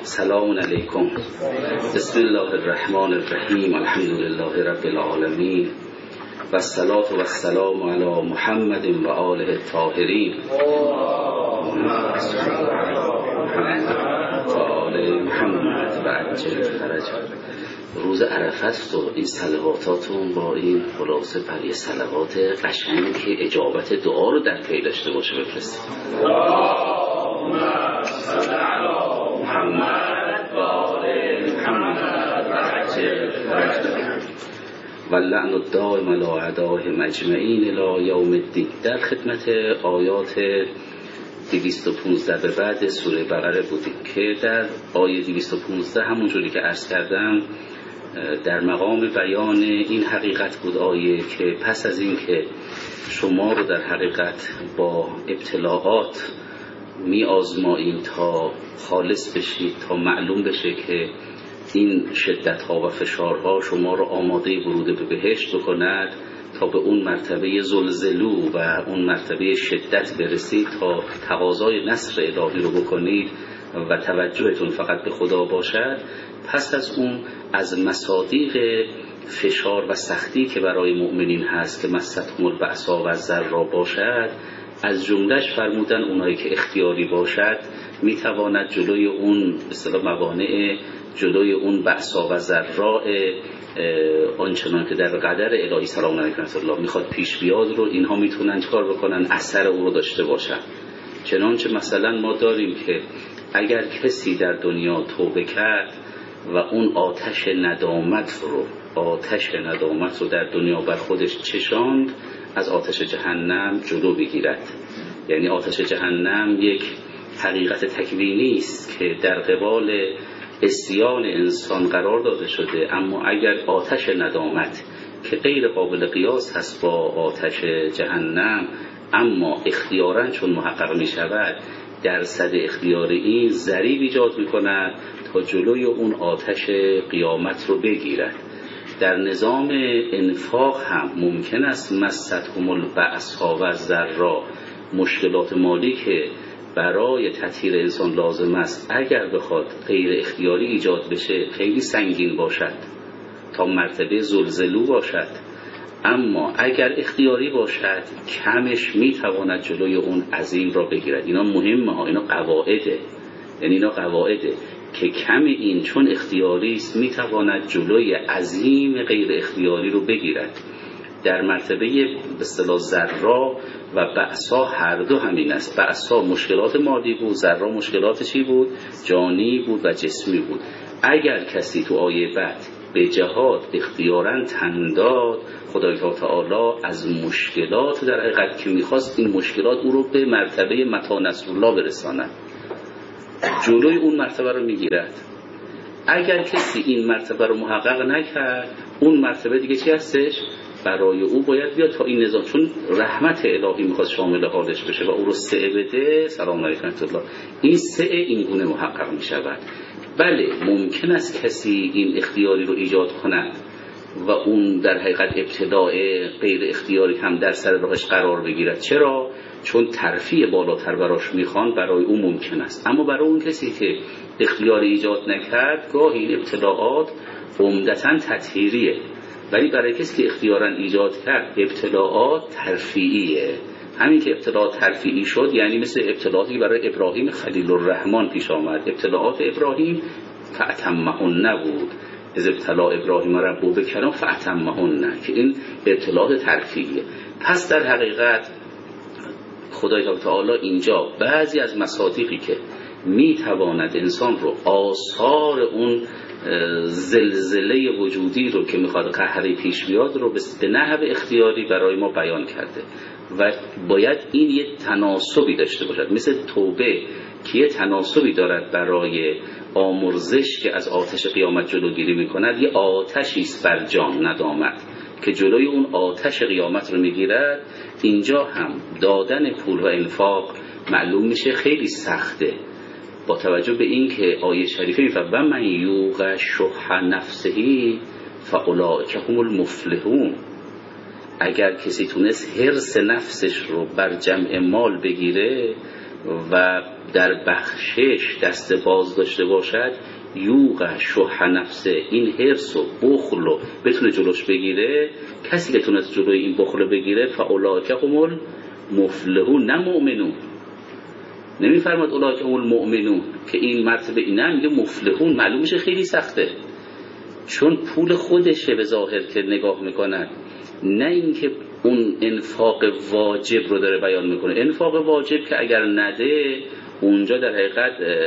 سلام علیکم. بسم الله الرحمن الرحیم. الحمد لله رب العالمین و الصلاة و السلام علی محمد و آله الطاهرین و آل محمد و عجل فرج. روز عرفه است و این صلواتاتون با این خلاصه پر صلوات قشنگ که اجابت دعا رو در پی داشته باشه بفرستید. اللهم صل علی محمد و آل محمد و عجل فرج. و لعن الدائم علی اعدائهم اجمعین الی یوم الدین. در خدمت آیات 215 به بعد سوره بقره بودیم که در آیه 215 همونجوری که عرض کردم در مقام بیان این حقیقت بود آیه که پس از این که شما رو در حقیقت با ابتلاعات می آزماییم تا خالص بشید، تا معلوم بشه که این شدت‌ها و فشارها شما رو آماده ورود به بهشت بکند، تا به اون مرتبه زلزلو و اون مرتبه شدت برسید تا تقاضای نصر الهی رو بکنید و توجهتون فقط به خدا باشد. پس از اون از مصادیق فشار و سختی که برای مؤمنین هست که مستهم البأساء و الضراء باشد، از جملهش فرمودن اونایی که اختیاری باشد میتواند جلوی اون به اصطلاح موانع جلوی اون بأسا و ضراء آنچنان که در قدر الهی سلام علیه الله میخواد پیش بیاد رو اینها میتونن چکار بکنن؟ اثر او رو داشته باشن. چنانچه مثلا ما داریم که اگر کسی در دنیا توبه کرد و اون آتش ندامت رو در دنیا بر خودش چشاند، از آتش جهنم جلو بگیرد. یعنی آتش جهنم یک حقیقت تکوینی است که در قبال عصیان انسان قرار داده شده، اما اگر آتش ندامت که غیر قابل قیاس هست با آتش جهنم، اما اختیاراً چون محقق می شود درصد اختیاری این ضریب ایجاد می کند تا جلوی اون آتش قیامت رو بگیرد. در نظام انفاق هم ممکن است مستهم البأساء و الضراء، مشکلات مالی که برای تطهیر انسان لازم است اگر بخواد غیر اختیاری ایجاد بشه خیلی سنگین باشد تا مرتبه زلزلو باشد، اما اگر اختیاری باشد کمش میتواند جلوی اون عظیم را بگیرد. اینا مهمه ها، اینا قواعده. یعنی اینا قواعده که کم این چون اختیاری است میتواند جلوی عظیم غیر اختیاری رو بگیرد. در مرتبه به اصطلاح ضرا و بأسا هر دو همین است. بأسا مشکلات مادی بود، ضرا مشکلات چی بود؟ جانی بود و جسمی بود. اگر کسی تو آیه بعد به جهاد اختیاراً تن داد، خدای تعالی از مشکلات در حقیقت که میخواست این مشکلات او رو به مرتبه متی نصر الله برساند، جلوی اون مرتبه رو میگیرد. اگر کسی این مرتبه رو محقق نکرد، اون مرتبه دیگه چی هستش؟ برای او باید بیاد تا این نظام، چون رحمت الهی میخواد شامل حالش بشه و او رو سعه بده، سلام علیکم الله، این سعه این گونه محقق میشود. بله ممکن است کسی این اختیاری رو ایجاد کند و اون در حقیقت ابتداء غیر اختیاری هم در سر راهش قرار بگیرد. چرا؟ چون ترفیع بالاتر براش میخوان، برای اون ممکن است. اما برای اون کسی که اختیاری ایجاد نکرد، گاهی این ابتلاعات عمدتاً تطهیریه، ولی برای کسی که اختیاراً ایجاد کرد ابتلاعات ترفیعیه. همین که ابتلاع ترفیعی شد یعنی مثل ابتلاعاتی برای ابراهیم خلیل الرحمن پیش آمد. ابتلاعات ابراهیم فأتمهن نبود، از ابتلاع ابراهیم ربه بکلام فأتمهن، که این ابتلاعات ترفیعیه. پس در حقیقت خدای تعالی اینجا بعضی از مصادیقی که میتواند انسان رو آثار اون زلزله وجودی رو که میخواد قهری پیش بیاد رو به نحو اختیاری برای ما بیان کرده و باید این یه تناسبی داشته باشد. مثل توبه که یه تناسبی دارد برای آمرزش که از آتش قیامت جلوگیری میکند، یه آتشی است بر جان ندامت که جلوی اون آتش قیامت رو میگیرد. اینجا هم دادن پول و انفاق معلوم میشه خیلی سخته، با توجه به این که آیه شریفه میفرماید و من یوق شح نفسه فاولئک هم المفلحون. اگر کسی تونست حرص نفسش رو بر جمع مال بگیره، و در بخشش دست باز داشته باشد، یوغ شح نفسه، این حرص و بخل رو بتونه جلوش بگیره. کسی که تونست جلوی این بخل رو بگیره فاولئک هم المفلحون، نه مؤمنون. نمیفرماد اولئک هم المؤمنون که این مرتبه اینه، میگه مفلحون. معلوم میشه خیلی سخته، چون پول خودشه به ظاهر که نگاه میکنن، نه اینکه اون انفاق واجب رو داره بیان میکنه. انفاق واجب که اگر نده اونجا در حقیقت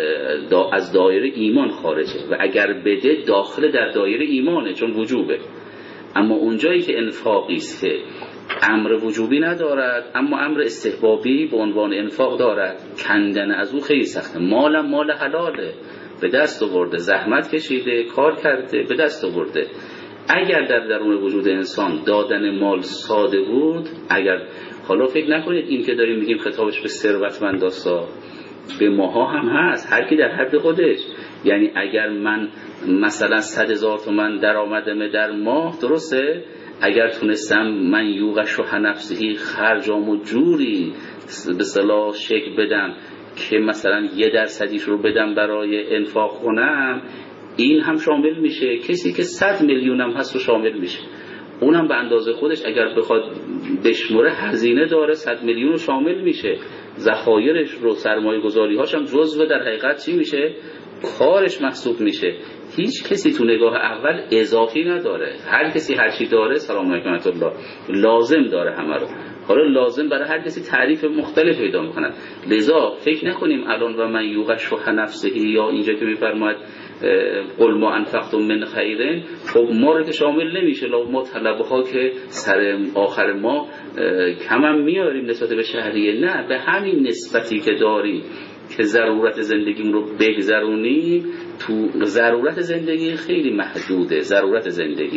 از دایره ایمان خارجه و اگر بده داخل در دایره ایمانه، چون وجوبه. اما اونجایی که انفاقی است که امر وجوبی ندارد اما امر استحبابی به عنوان انفاق دارد، کندن از او خیلی سخته. مالم مال حلاله، به دست آورده، زحمت کشیده، کار کرده، به دست آورده. اگر در درون وجود انسان دادن مال ساده بود، اگر حالا فکر نکنید این که داریم میگیم خطابش به ثروتمنداسا، به ماها هم هست، هر کی در حد خودش. یعنی اگر من مثلا 100,000 تومان درآمدم در ماه، درسته، اگر تونستم من یوغش و نفسهی خرجام و جوری به صلاح شکل بدم که مثلا 1% رو بدم برای انفاق کنم، این هم شامل میشه. کسی که 100 میلیون هم هست رو شامل میشه، اونم به اندازه خودش اگر بخواد بشمره هزینه داره، 100 میلیون رو شامل میشه. ذخایرش رو، سرمایه گذاری هاش هم جزو در حقیقت چی میشه؟ کارش محسوب میشه. هیچ کسی تو نگاه اول اضافی نداره، هر کسی هر چی داره سلام علیکم الله لازم داره همه رو. حالا لازم برای هر کسی تعریف مختلف پیدا میکنن. لذا فکر نکنیم الان و من یوغش و نفسهی یا اینجا که میفرماید قل ما انفقتم من خیر، خب ما رو که شامل نمیشه. ما طلبه ها که سر آخر ما کم هم میاریم نسبت به شهریه، نه، به همین نسبتی که داریم که ضرورت زندگیم رو بگذرونیم. تو ضرورت زندگی خیلی محدوده. ضرورت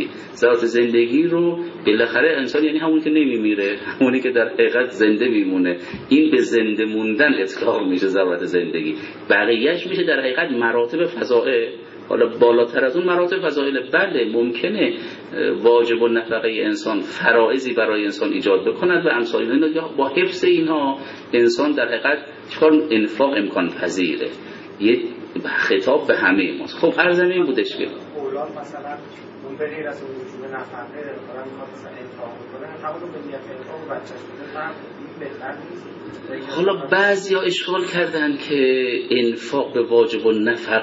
زندگی رو بالاخره انسان، یعنی همونی که نمیمیره، همونی که در حقیقت زنده میمونه، این به زنده موندن اطلاق میشه ضرورت زندگی. بقیهش میشه در حقیقت مراتب فضائل. حالا بالاتر از اون مراتب فضائل، بله ممکنه واجب و نفقه انسان فرائضی برای انسان ایجاد بکند و امثال اینا، یا با حفظ اینها انسان در حقیقت چکار انفاق امکان پذیره. یه خطاب به همه ماست. خب هر زمین بودش که اولاد مثلا اون به غیر از اون وجود نفقه دارن مثلا انفاق میکنن، همون به نیت انفاق و بچه‌ش میذارن، این بهتر نیست. حالا بعضیا اشکال کردن که انفاق به واجب و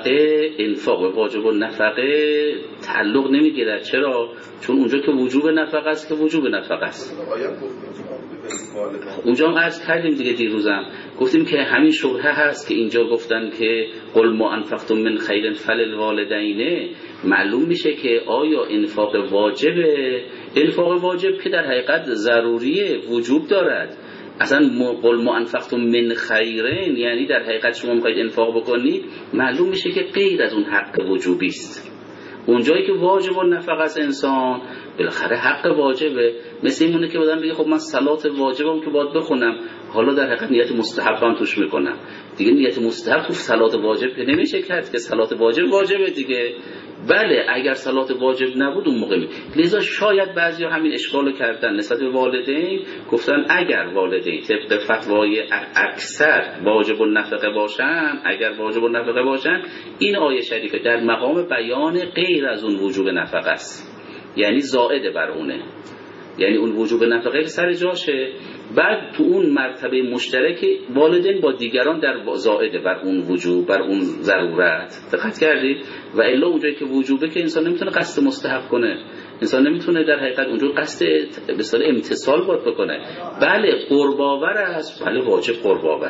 نفقه تعلق نمیگیرد. چرا؟ چون اونجا که وجوب نفقه است که وجوب نفقه است. اونجا هم عرض کردیم دیگه، دیروزم گفتیم که همین شبهه هست که اینجا گفتن که قل ما انفقتم من خیر فللوالدین. معلوم میشه که آیا انفاق واجبه؟ انفاق واجب که در حقیقت ضروریه، وجوب دارد. اصلا قل ما انفقتم من خیرین، یعنی در حقیقت شما میخواید انفاق بکنید، معلوم میشه که غیر از اون حق وجوبی است. اونجایی که واجب و نفقه است انسان، بالاخره حق واجبه. مثل اینونه که بدن بگه خب من صلات واجبم که باید بخونم، حالا در حقیقت نیت مستحبم توش میکنم. دیگه نیت مستحب تو صلات واجب که نمیشه کرد که صلات واجبه دیگه. بله اگر صلات واجب نبود اون موقع لذا شاید بعضیا همین اشکالو کردن نسبت به والدین، گفتن اگر والدین طبق فتوای اکثر واجب النفقه باشن، این آیه شریفه در مقام بیان غیر از اون وجوب نفقه است، یعنی زائد بر اونه، یعنی اون وجوب نفقه سر جاشه. بعد تو اون مرتبه مشترک والدین با دیگران در زائد بر اون وجوب، بر اون ضرورت. دقت کردید؟ و الا اونجایی که وجوبه که انسان نمیتونه قصد مستحب کنه، انسان نمیتونه در حقیقت اونجا قصد به اصطلاح امتثال باید بکنه. بله قرباور است، بله واجب قرباوره.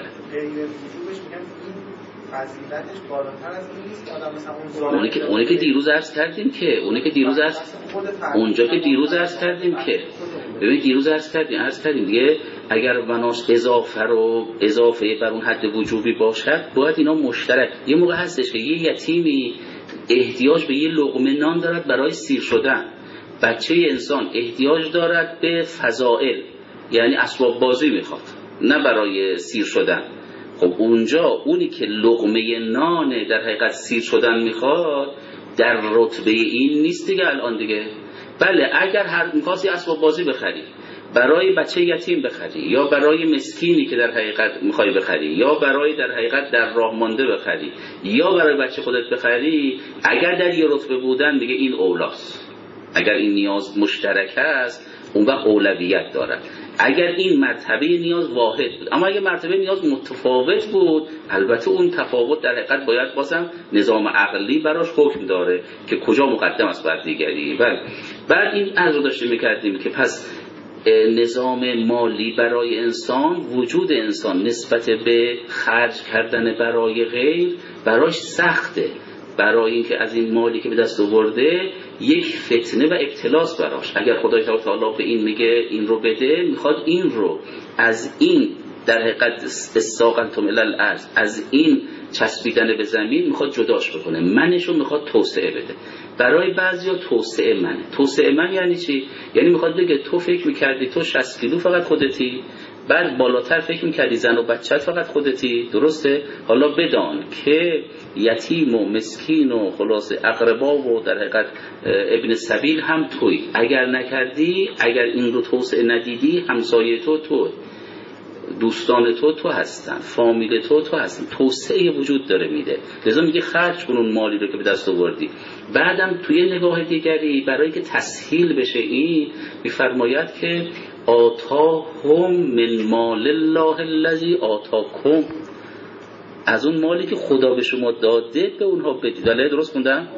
فضیلتش بالاتر از این نیست آدم مثلا اونی که دیروز عرض کردیم که اونجا که دیروز عرض کردیم که ببین دیروز عرض کردیم دیگه، اگر بناش اضافه بر اون حد وجوبی باشد باید اینا مشترک. یه موقع هستش که یه یتیمی احتیاج به یه لقمه نان دارد برای سیر شدن، بچه انسان احتیاج دارد به فضائل، یعنی اسباب بازی میخواد نه برای سیر شدن. خب اونجا اونی که لقمه نان در حقیقت سیر شدن میخواد در رتبه این نیست دیگه الان دیگه. بله اگر هر میخواستی اسباب بازی بخری، برای بچه یتیم بخری، یا برای مسکینی که در حقیقت میخوای بخری، یا برای در حقیقت در راه مانده بخری، یا برای بچه خودت بخری، اگر در یه رتبه بودن میگه این اولاست. اگر این نیاز مشترک است اون وقت اولویت دارد. اگر این مرتبه نیاز واحد بود، اما اگر مرتبه نیاز متفاوت بود، البته اون تفاوت در حقیقت باید بازم نظام عقلی براش حکم داره که کجا مقدم است بر دیگری. بعد این عرض رو داشتیم میکردیم که پس نظام مالی برای انسان، وجود انسان نسبت به خرج کردن برای غیر براش سخته، برای اینکه از این مالی که به دست آورده یک فتنه و ابتلاس براش. اگر خدای تعالی به این میگه این رو بده، میخواد این رو از این در حقیقت استاقنتم الی الارض، از این چسبیدن به زمین میخواد جداش بکنه، منشو میخواد توسعه بده. برای بعضیا توسعه من یعنی چی؟ یعنی میخواد بگه تو فکر میکردی تو 60 کیلو فقط خودتی، بعد بالاتر فکر میکردی زن و بچت فقط خودتی، درسته؟ حالا بدان که یتیم و مسکین و خلاص اقربا و در حقیقت ابن سبیل هم توی. اگر نکردی، اگر این رو توسعه ندیدی، همسایه تو دوستان تو هستن، فامیل تو هستن، توسعه وجود داره میده. لذا میگه خرج کن اون مالی رو که به دست آوردی. بعدم توی نگاه دیگری برای که تسهیل بشه این میفرماید که آتاهم من مال الله الذی آتاکم، از اون مالی که خدا به شما داده به اونها بدید. ولی درست خوندم؟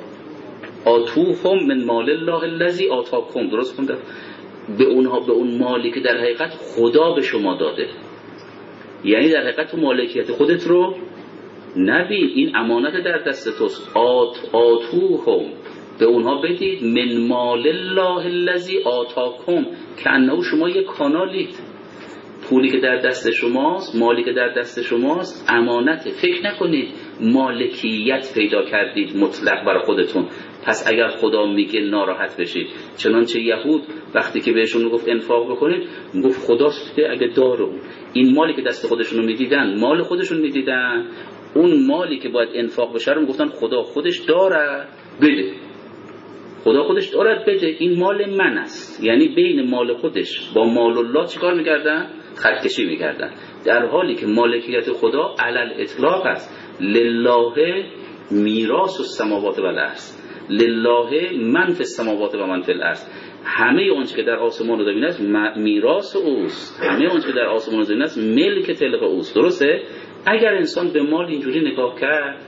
آتوهم من مال الله الذی آتاکم، درست خوندم؟ به اونها، به اون مالی که در حقیقت خدا به شما داده. یعنی در حقیقت تو مالکیت خودت رو نبین، این امانت در دست توست. آتوهم، به اونها بدید، من مال الله الذی آتاکم، که انه شما یک کانالید، پولی که در دست شماست، مالی که در دست شماست امانته. فکر نکنید مالکیت پیدا کردید مطلق برای خودتون، پس اگر خدا میگه ناراحت بشید. چنانچه یهود وقتی که بهشون میگفت انفاق بکنید، میگفت خداست که اگه داره این مالی که دست خودشون رو میدیدن، مال خودشون میدیدن، اون مالی که باید انفاق بشه رو میگفتن خدا خودش داره بده، خدا خودش دارد بده، این مال من است. یعنی بین مال خودش با مال الله چیکار میکردن؟ خطکشی میکردن، در حالی که مالکیت خدا علل اطلاق است. لله میراث السماوات و الارض، لله من فی السماوات و من فی الارض، همه اونچه که در آسمان و زمین است میراث اوست، همه اونچه که در آسمان و زمین است ملک طلق اوست. درسته؟ اگر انسان به مال اینجوری نگاه کرد،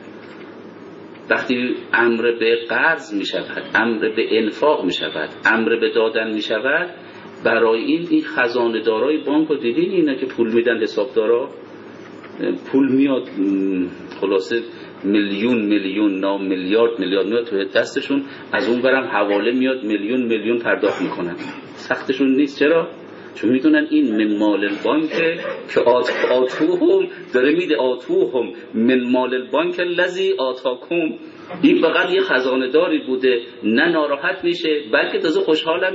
وقتی امر به قرض می شود، امر به انفاق می شود، امر به دادن می شود، برای این خزانه دارای بانک رو دیدین، اینا که پول میدن حسابدارا، پول میاد خلاصه میلیون نه میلیارد میاد تو دستشون، از اون برم حواله میاد میلیون پرداخت میکنن. سختشون نیست. چرا؟ چون میدونن این من مال البانک که آتوهم داره میده، آتوهم من مال البانک الذی آتاکم. این فقط یه خزانه داری بوده، نه ناراحت میشه بلکه تازه خوشحالم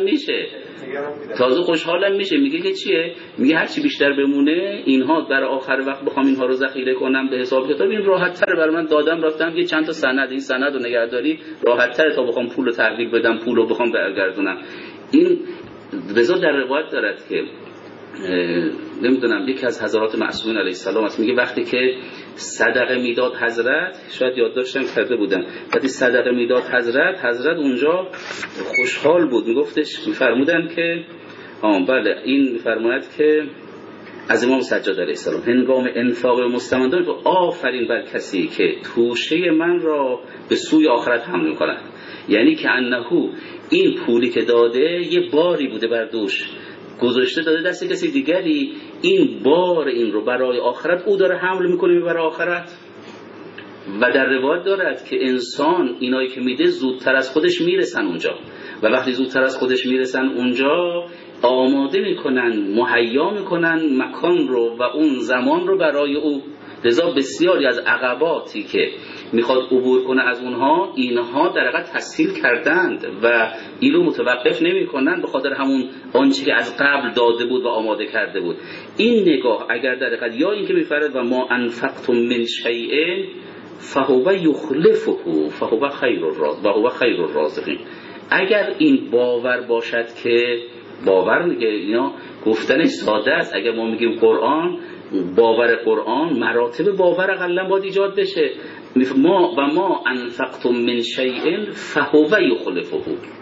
میشه. میگه که چیه؟ میگه هرچی بیشتر بمونه اینها برای آخر وقت بخوام اینها رو ذخیره کنم به حساب کتاب، این راحت تره برای من. دادم رفتم یه چند تا سند، این سند رو نگهداری راحت تره تا بخوام پول رو تحویل بدم، پول رو بخوام برگردونم. این رضا در روایت دارد که نمیدونم یکی از حضرات معصومین علیه السلام است، میگه وقتی که صدقه میداد حضرت، شاید یادداشتم کرده بودن، وقتی صدقه میداد حضرت اونجا خوشحال بود. میگفتش، میفرمودن که بله، این میفرماید که از امام سجاد علیه السلام هنگام انفاق مستمندان، آفرین بر کسی که توشه من را به سوی آخرت حمل می‌کند. یعنی که انهو این پولی که داده یه باری بوده بر دوش گذاشته، داده دست کسی دیگری، این بار این رو برای آخرت او داره حمل میکنه برای آخرت. و در روایت دارد که انسان اینایی که میده زودتر از خودش میرسن اونجا، و وقتی زودتر از خودش میرسن اونجا آماده میکنن، مهیا میکنن مکان رو و اون زمان رو برای او. لذا بسیاری از عقباتی که میخواد عبور کنه از اونها، اینها در حقیقت تسهیل کردند و اینو متوقف نمی کنن به خاطر همون آنچه که از قبل داده بود و آماده کرده بود. این نگاه اگر در حقیقت، یا این که میفرد و ما انفقتم من شیء فهو یخلفه فهو خیر الرازقین، اگر این باور باشد که باور میگه اینا گفتنش ساده است. اگر ما میگیم قرآن، باور قرآن، مراتب باور اقلا باید ایجاد بشه. ما انفقتم من شیء فهو یخلفه.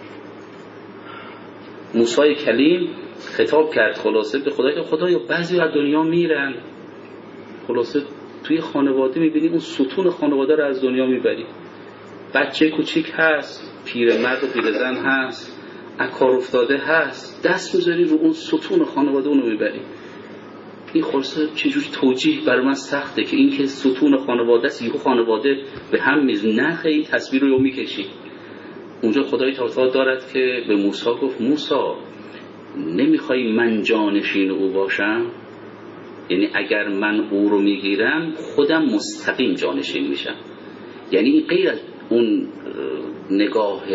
موسی کلیم خطاب کرد خلاصه به خدا که خدایا بعضی از دنیا میرن، خلاصه توی خانواده میبینی اون ستون خانواده رو از دنیا میبری، بچه کوچیک هست، پیرمرد و پیرزن هست، اکار افتاده هست، دست میذاری رو اون ستون خانواده اونو میبری. این خلاصه چجوری توجیه برای من سخته که این که ستون خانواده است، یهو خانواده به هم میز نخ این تصویر رو میکشی. اونجا خدای تعالی دارد که به موسی گفت موسی نمیخوای من جانشین او باشم؟ یعنی اگر من او رو میگیرم خودم مستقیم جانشین میشم. یعنی این غیر از اون نگاه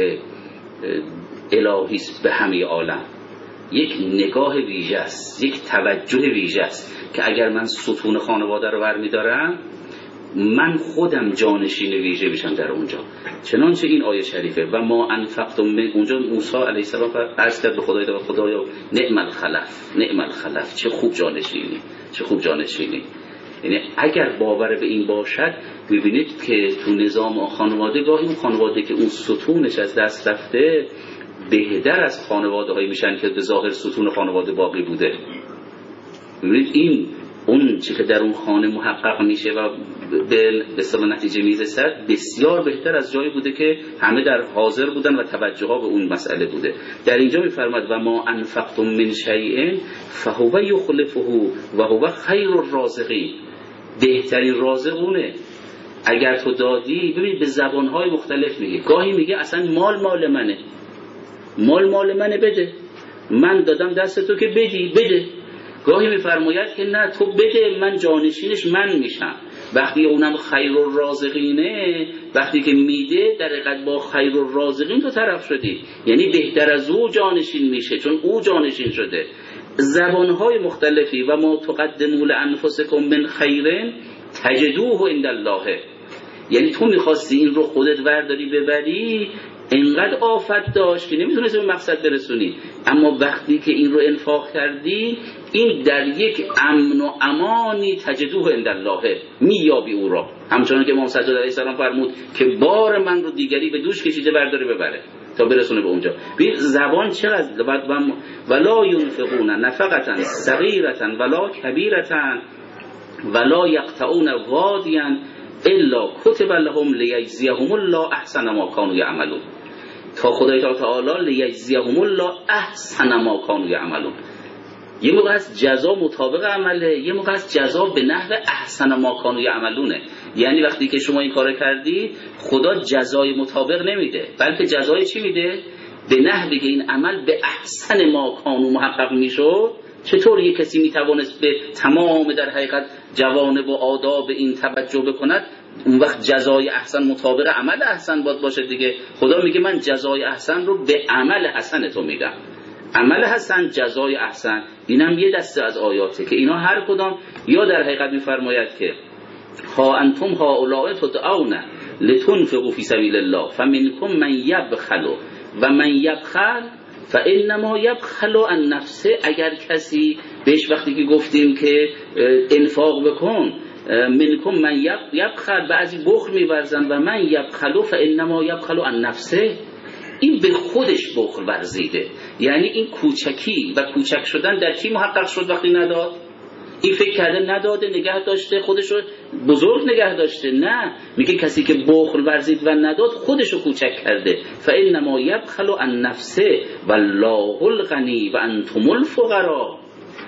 الهی به همه عالم، یک نگاه ویژه است، یک توجه ویژه است که اگر من ستون خانواده رو برمیدارم من خودم جانشین ویژه میشم در اونجا. چنانچه این آیه شریفه و ما انفقتم من، اونجا موسی علیه السلام عرض کرد به خدایا نعم الخلف، چه خوب جانشینی. یعنی اگر باور به این باشد میبینید که تو نظام خانواده گاهی اون خانواده که اون ستونش از دست رفته بهتر از خانواده هایی میشن که به ظاهر ستون خانواده باقی بوده. میبینید این اون چی که در اون خانه محقق میشه و به اصطلاح نتیجه میرسد بسیار بهتر از جایی بوده که همه در حاضر بودن و توجه ها به اون مسئله بوده. در اینجا میفرماد و ما انفقتم من شیء فهو یخلفه و هو خیر الرازقین. بهترین رازق اونه. اگر تو دادی، ببین به زبانهای مختلف میگه، گاهی میگه اصلا مال منه بده، من دادم دست تو که بده. گاهی میفرماید که نه تو بده، من جانشینش من میشم. وقتی اونم خیر الرازقینه، وقتی که میده در حقیقت با خیر الرازقین تو طرف شدی، یعنی بهتر از او جانشین میشه چون او جانشین شده. زبانهای مختلفی و ما تقدموا لانفسکم من خیر تجدوه عند الله. یعنی تو میخواستی این رو خودت ورداری ببری، انقدر آفت داشت که نمیتونستی به مقصد برسونی، اما وقتی که این رو انفاق کردی این در یک امن و امانی تجدوه عند الله، میابی او را. همچنان که امام سجاد علیه السلام فرمود که بار من رو دیگری به دوش کشیده برداره ببره تا برسونه به اونجا. ببین زبان چقدر ولا ينفقون نفقة صغيرة ولا كبيرة ولا يقطعون واديا الا كتب لهم لیجزیهم الله احسن ما كانوا یعملون. تا خدای تعالی لیجزیهم الله احسن ما كانوا یعملون. یه موقع از جزا مطابق عمله، یه موقع از جزا به نحو احسن ما كانوا یعملونه. یعنی وقتی که شما این کار کردی خدا جزای مطابق نمیده، بلکه جزای چی میده؟ به نحوی که این عمل به احسن ما كانوا محقق میشد. چطور یک کسی میتوانست به تمام در حقیقت جوانب و آداب این توجه بکند؟ اون وقت جزای احسن مطابق عمل احسن باشه دیگه. خدا میگه من جزای احسن رو به عمل حسن تو میدم. عمل حسن، جزای احسن، اینم یه دسته از آیاته که اینا هر کدام یا در حقیقت میفرماید که ها انتم هؤلاء تدعون لتنفقوا فی سبیل الله فمنکم من یبخل و من یبخل فانما یبخل عن نفسه. اگر کسی بهش وقتی که گفتیم که انفاق بکن، منکم من یبخل، بعضی بخل می‌ورزن، و من یبخل فانما یبخل عن نفسه، این به خودش بخل ورزیده. یعنی این کوچکی و کوچک شدن در کی محقق شد؟ وقتی نداد. این فکر کرده نداده، نگه داشته، خودشو بزرگ نگه داشته. نه، میگه کسی که بخل ورزید و نداد خودشو کوچک کرده. فانما یبخل عن نفسه والله الغنی و انتم الفقراء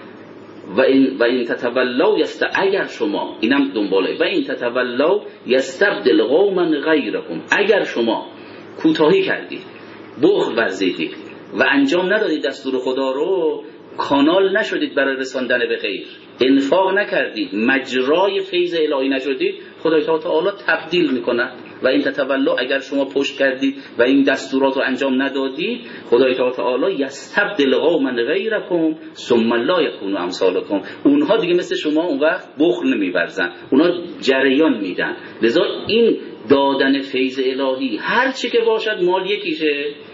و این تتولوا اگر شما، اینم دنباله، و این تتولوا یستبدل قوما غیرکم، اگر شما کوتاهی کردید، بخل ورزیدید و انجام ندادید دستور خدا رو، کانال نشدید برای رساندن به غیر، انفاق نکردید، مجرای فیض الهی نشدید، خدای تعالی تبدیل میکنه. و این تتولوا اگر شما پشت کردید و این دستورات رو انجام ندادید، خدای تعالی یستبدل قوما غیرکم ثم لا یکونوا امثالکم، اونها دیگه مثل شما اون وقت بخل نمی‌ورزن، اونها جریان میدن. لذا این دادن فیض الهی هر چی که باشد مال یکیشه،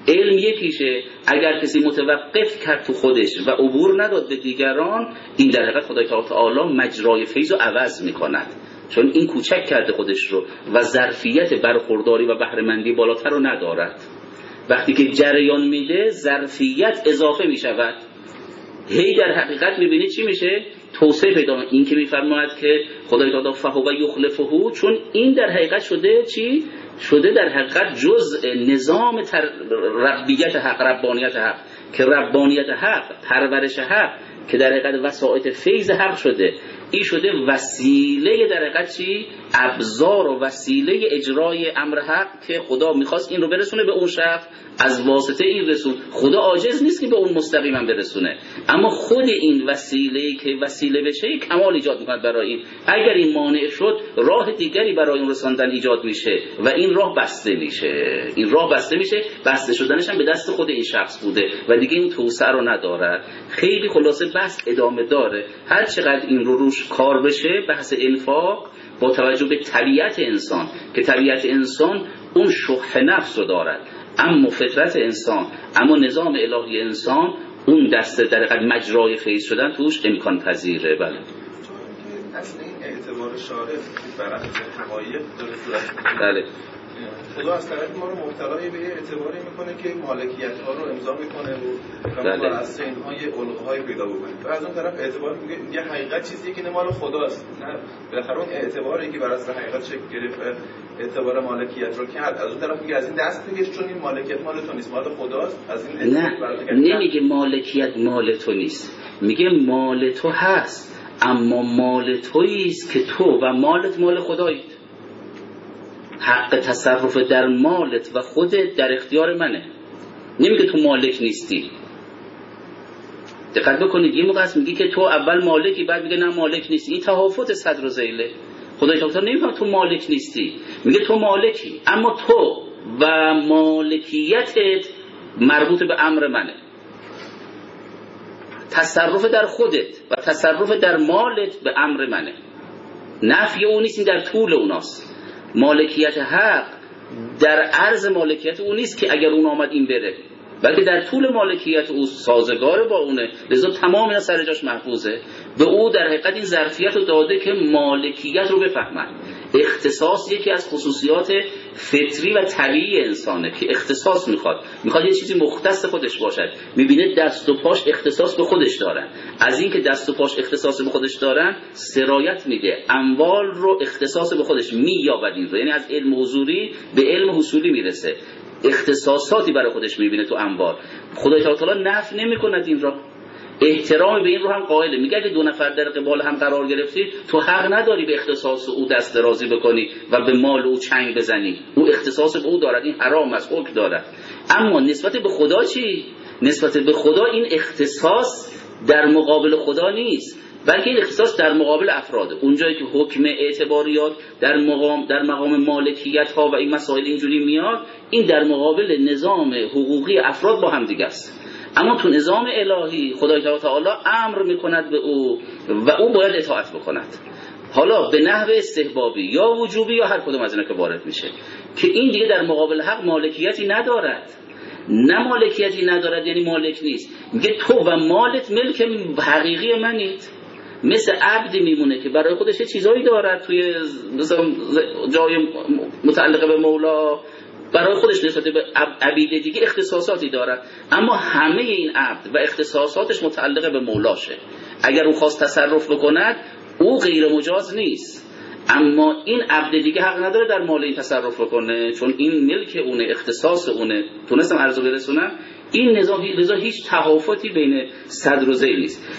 علم یکیشه. اگر کسی متوقف کرد تو خودش و عبور نداد به دیگران، این در حقیقت خدای تعالی مجرای فیض رو عوض میکند، چون این کوچک کرده خودش رو و ظرفیت برخورداری و بهره‌مندی بالاتر رو ندارد. وقتی که جریان میده ظرفیت اضافه میشود، هی در حقیقت میبینید چی میشه؟ توسعه پیدا. این که میفرماید که خدای تعالی فهو یخلفه، چون این در حقیقت شده چی؟ شده در حقیقت جزء نظام ربیت حق، ربانیت حق، که ربانیت حق، پرورش حق که در حقیقت وسائط فیض حق شده، این شده وسیله در حقیقت چی؟ ابزار و وسیله اجرای امر حق که خدا میخواست این رو برسونه به اون شخص، از واسطه این رسون. خدا عاجز نیست که به اون مستقیما برسونه، اما خود این وسیله که وسیله بشه کمال ایجاد میکنه برای این. اگر این مانع شد، راه دیگری برای اون رساندن ایجاد میشه و این راه بسته میشه. این راه بسته میشه، بسته شدنش هم به دست خود این شخص بوده و دیگه این توسعه رو نداره. خیلی خلاصه بحث ادامه داره. هر چقدر این رو روش کار بشه، بحث انفاق با توجه به طبیعت انسان، که طبیعت انسان اون شح نفس رو دارد، اما فطرت انسان، اما نظام الهی انسان اون دسته در حقیقت مجرای فیض شدن توش امکان پذیره. بله. اصلا این اعتبار شارع بر اساس حقایق داره صورت. بله. خدا از طرف ما رو مبتلای به اعتباری میکنه که مالکیت ها رو امضا میکنه و ما از اینها یه الگوهای پیدا بکنیم. و از اون طرف اعتبار میگه حقیقت چیزی که مال خداست. نه بالاخره اون اعتباری که بر اساس حقیقت شکل گرفت، اعتبار مالکیت رو کرد. از اون طرف میگه از این دست بگیر، چون این مالکیت مال تو نیست، مال خداست. از این نه نمیگه مالکیت مال تو نیست، میگه مال تو هست، اما مال توییست که تو و مالت مال خدایید. حق تصرف در مالت و خودت در اختیار منه. نمیگه تو مالک نیستی. دقت بکنید، یه موقع هست میگه که تو اول مالکی، بعد میگه نه مالک نیستی. این تهافت صدر و ذیله. خدای تعالی نمیگه تو مالک نیستی، میگه تو مالکی، اما تو و مالکیتت مربوط به امر منه. تصرف در خودت و تصرف در مالت به امر منه. نفی اون نیست، این در طول اوناست. مالکیت حق در عرض مالکیت اون نیست که اگر اون آمد این بره، بلکه در طول مالکیت او سازگار با اونه، لذا تمام اینا سر جاش محفوظه. به او در حقیقت این ظرفیت رو داده که مالکیت رو بفهمن. اختصاص یکی از خصوصیات فطری و طبیعی انسانه که اختصاص میخواد یه چیزی مختص خودش باشد. میبینه دست و پاش اختصاص به خودش دارن، از این که دست و پاش اختصاص به خودش دارن سرایت میده، اموال رو اختصاص به خودش مییابد. این رو یعنی از علم حضوری به علم حصولی میرسه، اختصاصاتی برای خودش میبینه تو اموال. خدای تعالی نفی نمیکند این را، احترام به این رو هم قائله. میگه اگه دو نفر در قبال هم قرار گرفتی، تو حق نداری به اختصاص او دست درازی بکنی و به مال او چنگ بزنی. او اختصاص به او دارد، این حرام است، حکم دارد. اما نسبت به خدا چی؟ نسبت به خدا این اختصاص در مقابل خدا نیست، بلکه این اختصاص در مقابل افراد. اونجایی که حکم اعتباریات در مقام مالکیت ها و این مسائل اینجوری میاد، این در مقابل نظام حقوقی افراد با هم دیگه است. اما تو نظام الهی خدای تعالی امر میکند به او و او باید اطاعت بکند، حالا به نحو استحبابی یا وجوبی یا هر کدوم از اینا که وارد میشه، که این دیگه در مقابل حق مالکیتی ندارد. نه مالکیتی ندارد یعنی مالک نیست، میگه تو و مالت ملک حقیقی منید. مثل عبدی میمونه که برای خودش چیزایی دارد توی جای متعلق به مولا، برای خودش نسبت به عبید دیگه اختصاصاتی دارد، اما همه این عبد و اختصاصاتش متعلق به مولاشه. اگر او خواست تصرف بکند، او غیر مجاز نیست، اما این عبد دیگه حق نداره در مال این تصرف بکنه، چون این ملک اونه، اختصاص اونه. تونستم عرضو برسونم؟ این نظام لذا هیچ تهافتی بین صدر و ذیل نیست.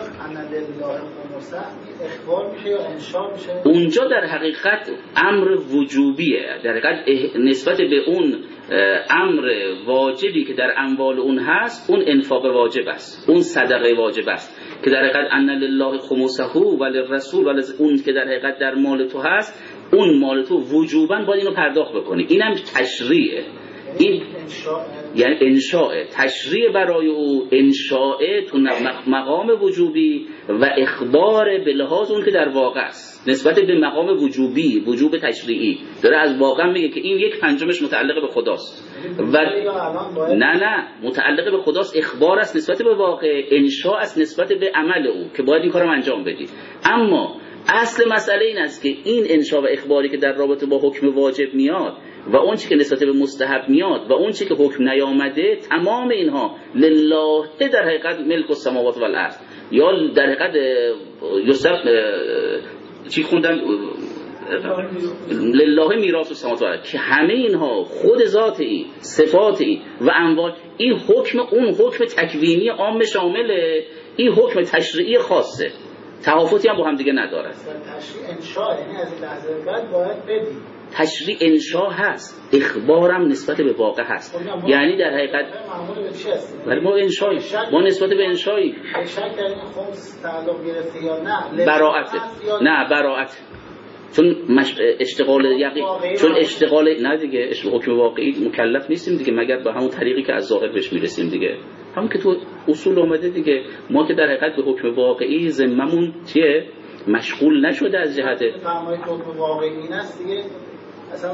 اونجا در حقیقت امر وجوبیه، در حقیقت نسبت به اون امر واجبی که در اموال اون هست، اون انفاق واجب است، اون صدقه واجب است که در حقیقت ان لله خمسه و للرسول، ولی اون که در حقیقت در مال تو هست، اون مال تو وجوباً باید اینو پرداخت بکنی. اینم تشریعه، این یعنی انشاء تشریع برای او، انشاء تو مقام وجوبی و اخبار به لحاظ اون که در واقع است نسبت به مقام وجوبی، وجوب تشریعی داره از واقع میگه که این 1/5 متعلق به خداست و نه متعلق به خداست، اخبار است نسبت به واقع، انشاء است نسبت به عمل او که باید این کارو انجام بدی. اما اصل مسئله این است که این انشاء و اخباری که در رابطه با حکم واجب میاد و اون چی که نسبت به مستحب میاد و اون چی که حکم نیامده، تمام اینها لله در حقیقت ملک السماوات و الارض، یا در حقیقت یوسف چی خوندن لله میراث السماوات و الارض، که همه اینها خود ذات این، صفات این و انواع این حکم، اون حکم تکوینی عام شامله، این حکم تشریعی خاصه، تفاوتی هم با هم دیگه نداره. تشریع انشاء یعنی از این لحظه بعد باید بدی. تشریع انشاء هست، اخبارم نسبت به واقع هست. یعنی در حقیقت معمول به چی هست؟ ولی ما انشایی، ما نسبت به انشایی شک در این خمس تعلق گرفته یا نه؟ براءت، نه براءت، چون اشتغال یقین، چون اشتغال نه دیگه، حکم واقعی مکلف نیستیم دیگه مگر به همون طریقی که از ظاهر بهش میرسیم دیگه، همون که تو اصول اومده دیگه. ما که در حقیقت به حکم واقعی ذممون چیه؟ مشغول نشده از جهت فرمایید حکم واقعی این است دیگه اصلا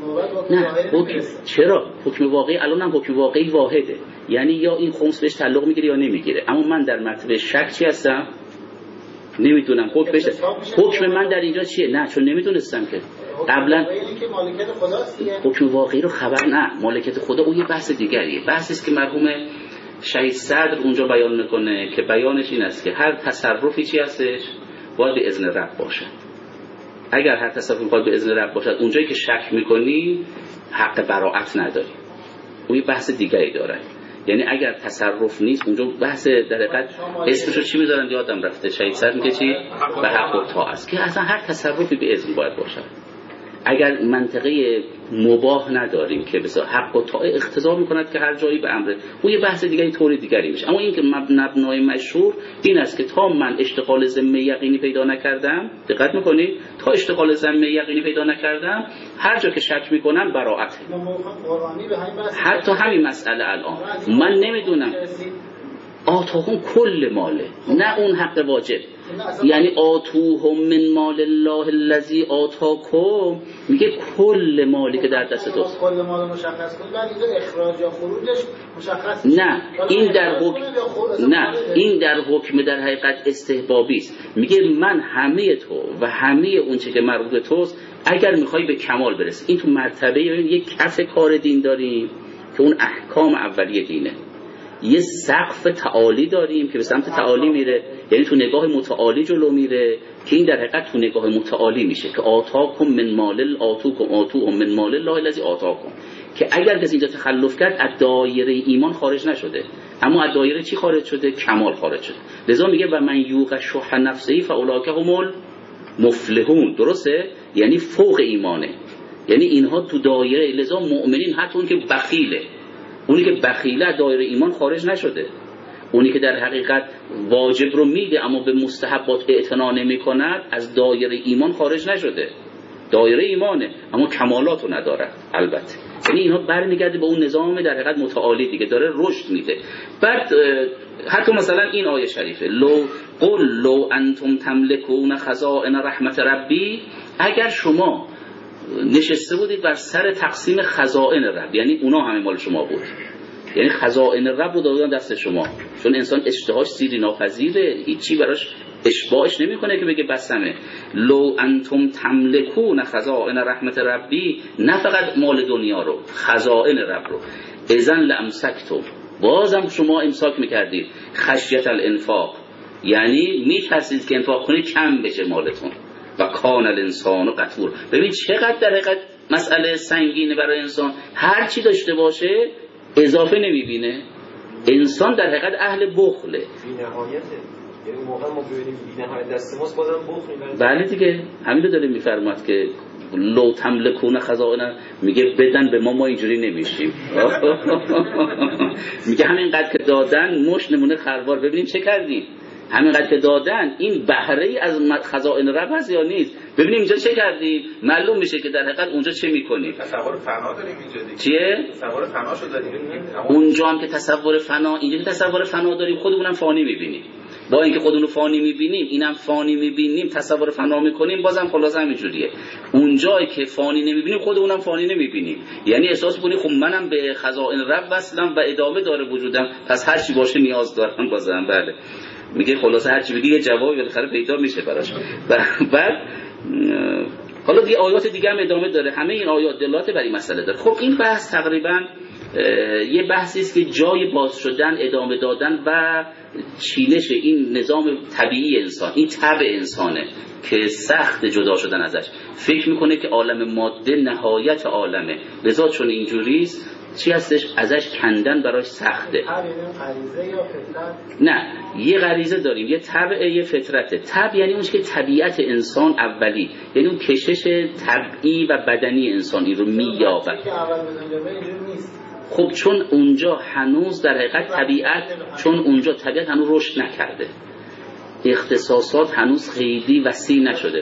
نه چرا؟ حکم واقعی الان هم حکم واقعی واحده، یعنی یا این خمس بهش تعلق میگیره یا نمیگیره. اما من در مرتبه شک چی هستم؟ نمیدونم حکم من در اینجا چیه؟ نه چون نمیدونستم که قبلا که مالکیت خداست دیگه. حکم واقعی رو خبر نه، مالکیت خدا اون یه بحث دیگریه، بحثی است که مرحوم شهید صدر اونجا بیان میکنه که بیانش این است که هر تصرفی چی هستش باید به اذن رب باشه. اگر هر تصرفی باید به اذن رب باشد، اونجایی که شک میکنی حق براءت نداری، اون یه بحث دیگری داره. یعنی اگر تصرف نیست اونجا بحث در حقیقت اسمشو چی میذارن یادم رفته، شهید صدر میگه چی؟ به حق و طاعت است، که اصلا هر تصرفی به اذن باید باشه. اگر منطقه مباح نداریم که بسیار حق و طاعت اقتضا میکند که هر جایی به امر، اون یه بحث دیگری طوری دیگری میشه. اما این که مبنای مشهور این است که تا من اشتغال ذمه یقینی پیدا نکردم، دقت میکنید، تا اشتغال ذمه یقینی پیدا نکردم هر جا که شک میکنم براءت. حتی همین مسئله الان من نمیدونم آتاهم کل ماله، نه اون حق واجب، یعنی آتوهم من مال الله الذی آتاکم، میگه کل مالی که در دست توست. کل مال مشخص کنید، بعد اینجا اخراج یا خروجش مشخص نه این در حکم، نه این در حکم در حقیقت استحبابی است. میگه من همه تو و همه اون چیزی که مربوط به توست اگر میخوای به کمال برسی. این تو مرتبه یک کف کار دین داریم که اون احکام اولیه دینه، یه سقف تعالی داریم که به سمت تعالی میره، یعنی تو نگاه متعالی جلو میره که این در حقیقت تو نگاه متعالی میشه که آتاکم من مال آتوهم من مال الله الذی آتاکم، که اگر کسی اینجا تخلف کرد از دایره ایمان خارج نشده، اما از دایره چی خارج شده؟ کمال خارج شده. لذا میگه و من یوق شح نفسه فاولاک هم المفلحون، درسته؟ یعنی فوق ایمانه، یعنی اینها تو دایره. لذا مؤمنین حتی اون که بخیله، اونی که بخیله دایره ایمان خارج نشده، اونی که در حقیقت واجب رو میده اما به مستحبات اعتنا نمی‌کند از دایره ایمان خارج نشده، دایره ایمانه اما کمالات رو نداره. البته یعنی اینها برمیگرده به اون نظام در حقیقت متعالی دیگه، داره رشد میده. بعد حتی مثلا این آیه شریفه لو انتم تملکون خزائن رحمت ربی، اگر شما نشسته بودید بر سر تقسیم خزائن رب، یعنی اونا همه مال شما بود، یعنی خزائن رب رو دادن دست شما، چون انسان اشتهاش سیری ناپذیره، هیچی براش اشباعش نمیکنه که بگه بسمه. لو انتم تملکون خزائن رحمت ربی، نه فقط مال دنیا رو، خزائن رب رو، اذن لامسکتم، بازم شما امساک میکردید، خشیت الانفاق، یعنی میترسید که انفاق کنید کم بشه مالتون، و کان الانسان قتور. ببین چقدر در حقیقت مسئله سنگینه برای انسان، هر چی داشته باشه اضافه نمیبینه. انسان در حقیقت اهل بخله، بی‌نهایته، یعنی موقع ما ببینیم بی‌نهایت دست ماست بازم بخل می‌بریم. بله دیگه، همین رو داره میفرماد که لو تملکون خزائن، میگه بدن به ما اینجوری نمیشیم. میگه همینقدر که دادن مش نمونه خروار، ببینیم چه کردیم. همینقدر که دادن این بهره از خزائن رب هست یا نیست؟ ببینیم اینجا چه کردیم، معلوم میشه که در حقیقت اونجا چه میکنیم. تصور فنا داریم اینجا دیگه. چیه؟ تصور فناشو داریم. اونجا هم که تصور فنا، اینجا که تصور فنا داریم خودمونم فانی میبینیم. با اینکه خودمون فانی میبینیم، اینم فانی میبینیم، تصور فنا میکنیم، بازم خلاص همینجوریه. اونجایی که فانی نمیبینیم خودمونم فانی نمیبینیم. یعنی احساس کنیم خب منم به خزائن رب وصلم و ادامه داره وجودم، پس هر چی باشه نیاز دارم بازم. بله میگه خلاص هر چی بگی یه جوابی بالاخره پیدا میشه براش. بعد حالا دیگه آیات دیگه هم ادامه داره، همه این آیات دلالت بر این مسئله داره. خب این بحث تقریبا یه بحثی است که جای باز شدن، ادامه دادن و چینش این نظام طبیعی انسان، این طبع انسانه که سخت جدا شدن ازش. فکر میکنه که عالم ماده نهایت عالمه، لذا چون اینجوریست چی هستش ازش کندن براش سخته. غریزه یا فطرت؟ نه، یه غریزه داریم، یه طبع، یه فطرته. طبع یعنی اون که طبیعت انسان اولی، یعنی اون کشش طبعی و بدنی انسانی رو مییابد. خب چون اونجا هنوز در حقیقت طبیعت هنوز رشد نکرده، اختصاصات هنوز خیلی وسیع نشده.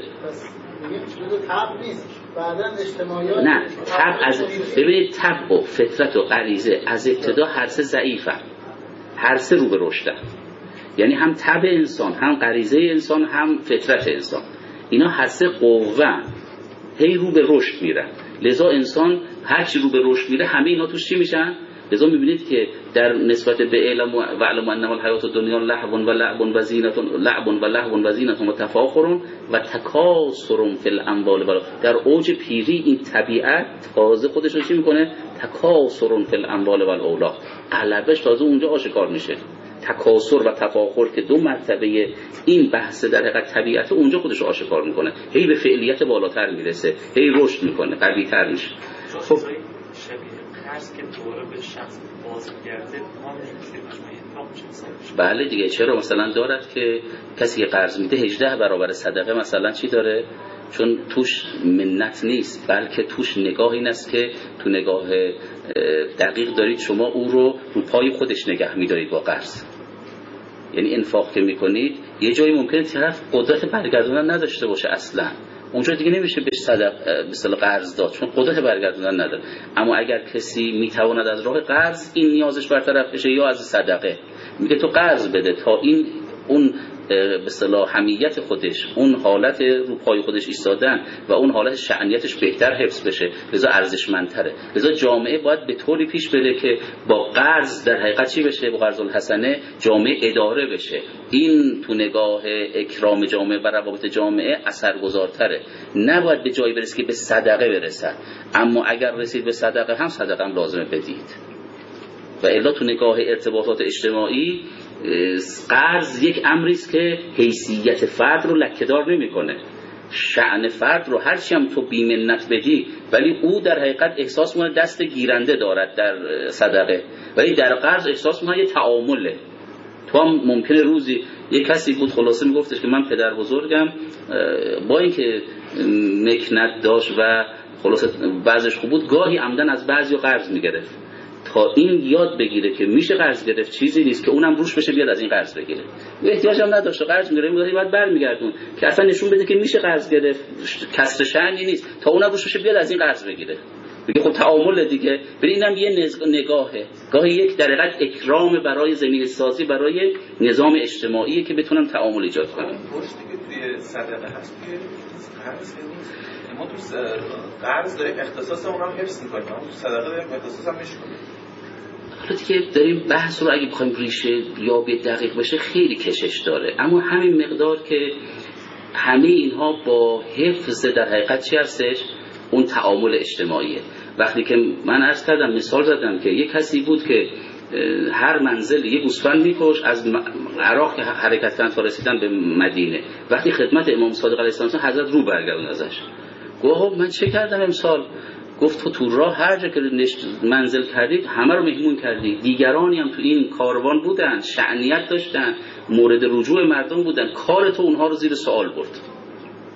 نه، ببینید طبع و فطرت و غریزه از ابتدا هر سه ضعیفن، هر سه رو به رشدن. یعنی هم طبع انسان، هم غریزه انسان، هم فطرت انسان، اینا هر سه قوه هی رو به رشد میرن. لذا انسان هر چی رو به رشد میره همه اینا توش چی میشن؟ لذا میبینید که در نسبت به علم و علم انما الحیات الدنیا لعب و لهو و تفاخر و تکاثر فی الاموال. در اوج پیری این طبیعت تازه خودش رو چی میکنه؟ تکاثر فی الاموال و الاولاد، غلبش تازه اونجا آشکار میشه. تکاثر و تفاخر که دو مرتبه این بحث در حقیقت طبیعت اونجا خودش رو آشکار میکنه، هی به فعلیت بالاتر میرسه، هی رشد میکنه، قوی‌تر میشه. خب که دوره به شخص بازگرده بله دیگه، چرا مثلا دارد که کسی که قرض میده 18 برابر صدقه مثلا چی داره؟ چون توش منت نیست، بلکه توش نگاه این است که تو نگاه دقیق دارید شما او رو پای خودش نگه میدارید با قرض. یعنی انفاق که میکنید یه جایی ممکنه طرف قدرت برگردوندن نداشته باشه اصلا، اونجا دیگه نمیشه بهش مثلا قرض داد چون قدرت برگردوندن نداره. اما اگر کسی میتواند از راه قرض این نیازش برطرف بشه یا از صدقه، میگه تو قرض بده تا این اون به اصطلاح حمیت خودش، اون حالت رو پای خودش ایستادن و اون حالت شأنیتش بهتر حفظ بشه، لذا ارزشمندتره. لذا جامعه باید به طوری پیش بره که با قرض در حقیقت چی بشه؟ با قرض الحسنه جامعه اداره بشه. این تو نگاه اکرام جامعه و روابط جامعه اثرگذارتره. نباید به جایی برسه که به صدقه برسد، اما اگر رسید به صدقه هم صدقه هم لازمه بدید. و الا تو نگاه ارتباطات اجتماعی قرض یک امری است که حیثیت فرد رو لکه‌دار نمی‌کنه. شأن فرد رو هرچی هم تو بی‌منت بدی ولی او در حقیقت احساس می‌کنه دست گیرنده دارد در صدقه، ولی در قرض احساس می‌کنه یه تعامله. تو هم ممکنه روزی یک کسی بود خلاصه میگفتش که من پدر بزرگم با اینکه مکنت داشت و خلاصه بعضش خوب بود، گاهی عمدن از بعضی قرض می‌گرفت تا این یاد بگیره که میشه قرض گرفت، چیزی نیست که اونم روش بشه بیاد از این قرض بگیره. احتیاج هم نداشت قرض میگیره، میگه بعد برمیگردون که اصلا نشون بده که میشه قرض گرفت، کسر شأنی نیست تا اونم روش بشه بیاد از این قرض بگیره. میگه خب تعامل دیگه. ببین اینم یه نگاهه، گاهی یک در حقیقت اکرام برای زمینه سازی برای نظام اجتماعی که بتونن تعامل ایجاد کنن. پشتی که توی صدقه هست توی قرض نیست. ما تو قرض داریم اختصاص اونم حفظ می‌کنیم، اما تو صدقه داریم اختصاص هم می‌کنیم. حالا دیگه داریم بحث رو اگه بخوایم ریشه یا به دقیق بشه خیلی کشش داره، اما همین مقدار که همه اینها با حفظ در حقیقت چی هستش؟ اون تعامل اجتماعیه. وقتی که من عرض کردم مثال زدم که یک کسی بود که هر منزل یک گوسفند می‌کش از عراق که حرکت کردن تا رسیدن به مدینه. وقتی خدمت امام صادق علیه السلام حضرت رو برگردون ازش، گفت من چه کردم امسال؟ گفت تو راه هر جا که منزل کردید همه رو مهمون کردی، دیگرانی هم تو این کاروان بودن، شأنیت داشتن، مورد رجوع مردم بودن، کار تو اونها رو زیر سوال برد.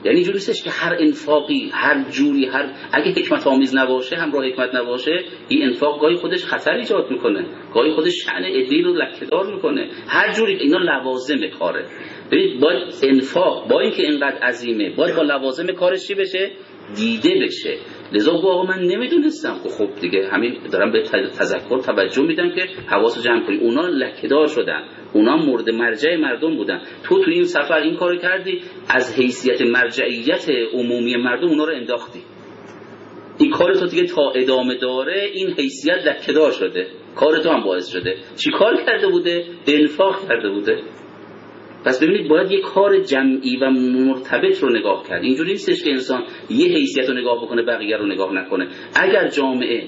یعنی اینجوری نیستش که هر انفاقی هر جوری اگه حکمت آمیز نباشه، همراه حکمت نباشه، این انفاق گاهی خودش خطر ایجاد میکنه، گاهی خودش شأن عدی رو لکه‌دار میکنه. هر جوری اینا لوازم کاره. ببینید باید انفاق با اینکه اینقدر عظیمه باید با لوازم کارش چی بشه؟ دیده بشه. لذا آقا من نمیدونستم که خب دیگه همین دارم به تذکر توجه میدم که حواسو جمع کنی. اونا لکه‌دار شدن، اونا مورد مرجع مردم بودن. تو این سفر این کارو کردی، از حیثیت مرجعیت عمومی مردم اونا رو انداختی. این کار تو دیگه تا ادامه داره این حیثیت لکه‌دار شده، کار تو هم باعث شده. چی کار کرده بوده؟ انفاق کرده بوده. پس ببینید باید یه کار جمعی و مرتبط رو نگاه کرد. اینجوری نیستش که انسان یه حیثیت رو نگاه بکنه بقیه رو نگاه نکنه. اگر جامعه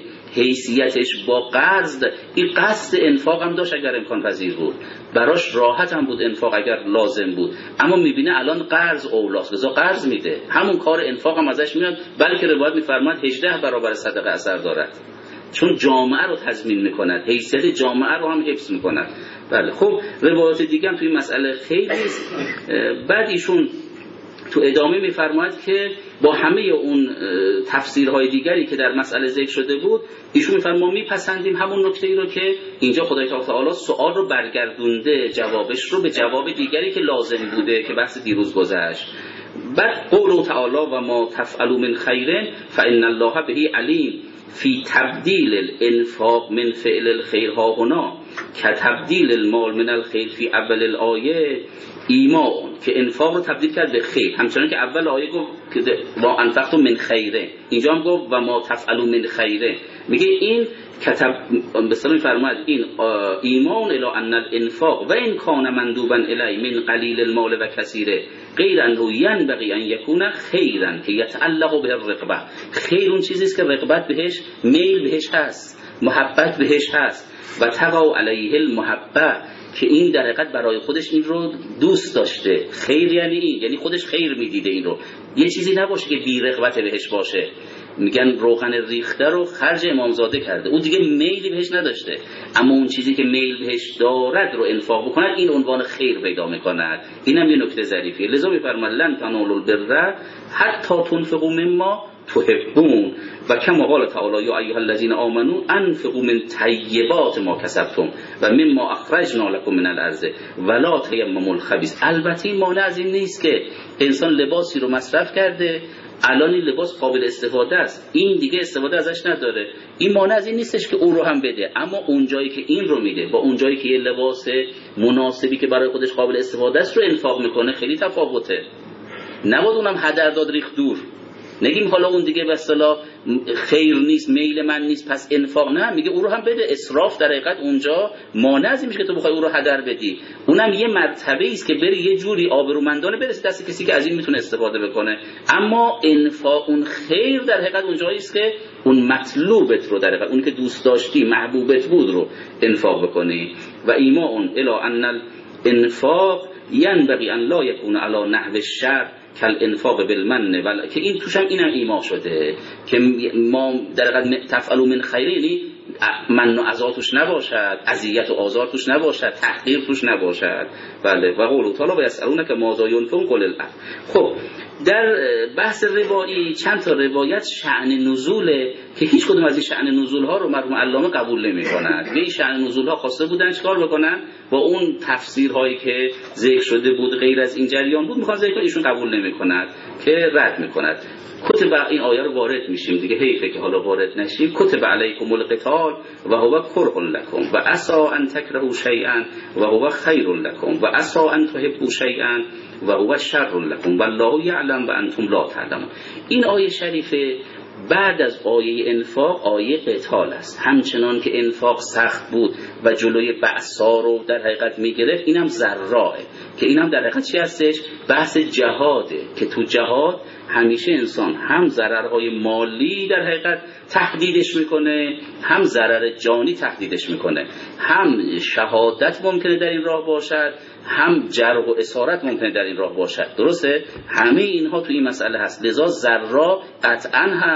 حیثیتش با قرض، این قصد انفاق هم داشت اگر امکان پذیر بود، براش راحت هم بود انفاق اگر لازم بود، اما میبینه الان قرض اولاست لذا قرض میده، همون کار انفاق هم ازش میاد، بلکه روایت میفرماد 18 برابر صدقه اثر دارد، چون جامعه رو تضمین میکند، حیثیت جامعه رو هم حفظ میکند. بله خب روایات دیگه هم توی مسئله خیلی است. بعد ایشون تو ادامه میفرماید که با همه اون تفسیرهای دیگری که در مسئله ذکر شده بود، ایشون میفرماید ما میپسندیم همون نکته‌ای رو که اینجا خدای تعالی سوال رو برگردونده، جوابش رو به جواب دیگری که لازم بوده که بحث دیروز گذشت. بعد قول تعالی و ما تفعلوا من خیر فإن الله به علیم فی تبدیل الانفاق من فعل الخیر ها هنا که تبدیل المال من الخیر فی اول الآیه ایمان، که انفاق رو تبدیل کرد به خیر، همچنان که اول آیه گفت که ما انفقتم من خیره، اینجا هم گفت و ما تفعلوا من خیره. میگه این کتب بسیار میفرماید این ایمان الی ان الانفاق و ان کان مندوبا الی من قلیل المال و کثیره غیر انه ینبغی ان یکون خیرا که یتعلق به الرغبه. خیر اون چیزی است که رغبت بهش، میل بهش هست، محبت بهش هست، و تقع علیه المحبه، که این در حقیقت برای خودش این رو دوست داشته. خیر یعنی این، یعنی خودش خیر میدیده این رو، یه چیزی نباشه که بی رغبت بهش باشه. میگن روغن ریخته رو خرج امامزاده کرده، اون دیگه میلی بهش نداشته، اما اون چیزی که میل بهش دارد رو انفاق بکند این عنوان خیر پیدا میکند. اینم یه نکته ظریفیه. لذا میفرماید لن تنالوا البر حتی تنفقوا مما تحبون و کما قال تعالی یا ایها الذین آمنوا انفقوا من طیبات ما کسبتم و مما اخرجنا لكم من الارض ولا تیمموا الخبیث. البته این مانع از این نیست که انسان لباسی رو مصرف کرده، الان این لباس قابل استفاده است، این دیگه استفاده ازش نداره، این مانع از این نیستش که اون رو هم بده، اما اون جایی که این رو میده با اون جایی که یه لباس مناسبی که برای خودش قابل استفاده است رو انفاق میکنه خیلی تفاوته. نباید اونم هدر داد ریخت دور، نگیم حالا اون دیگه به اصطلاح خیر نیست، میل من نیست پس انفاق، نه، میگه او رو هم بده. اسراف در حقیقت اونجا مانع از این میشه که تو بخوای او رو هدر بدی، اونم یه مرتبه است که بری یه جوری آبرومندانه برسی دست کسی که از این میتونه استفاده بکنه. اما انفاق اون خیر در حقیقت اونجایی است که اون مطلوبت رو در حقیقت اون که دوست داشتی محبوبت بود رو انفاق بکنی. و ایمان الی ان الانفاق ینبغی ان لا یکون علی نحو الشرع کل انفاق بالمن، که این توش هم اینم ایما شده که ما در حقیقت تفعلوا من خیر یعنی من و عزا توش نباشد، اذیت و آزار توش نباشد، تحقیر توش نباشد. بله و قول تعالی و یسألونک ماذا ينفقون قل العفو. خب در بحث روایی چند تا روایت شأن نزوله که هیچ کدوم از این شأن نزول ها رو مرحوم علامه قبول نمی‌کنند. به این شأن نزول ها خواسته بودن چیکار بکنن؟ با اون تفسیرهایی که ذکر شده بود غیر از این جریان بود می‌خوان ذکر کنن، ایشون قبول نمی‌کند که رد می‌کند. کتب این آیه رو وارد میشیم دیگه، حیفه که حالا وارد نشیم. کتب علیکم القتال و هو کرح لکم و عسى ان تکرهوا شیئا و هو خیر لکم و عسى ان تحبوا شیئا و هو شر لکم والله یعلم و انتم لا تعلمون. این آیه شریفه بعد از آیه انفاق آیه قتال است. همچنان که انفاق سخت بود و جلوی بأسا رو در حقیقت میگرفت، اینم ذراه که اینم در حقیقت چی هستش؟ بحث جهاده که تو جهاد همیشه انسان هم ضررهای مالی در حقیقت تهدیدش میکنه، هم ضرر جانی تهدیدش میکنه، هم شهادت ممکنه در این راه باشد، هم جرح و اسارت ممکنه در این راه باشد. درسته؟ همه اینها تو این مسئله هست. لذا ضرر قطعا هست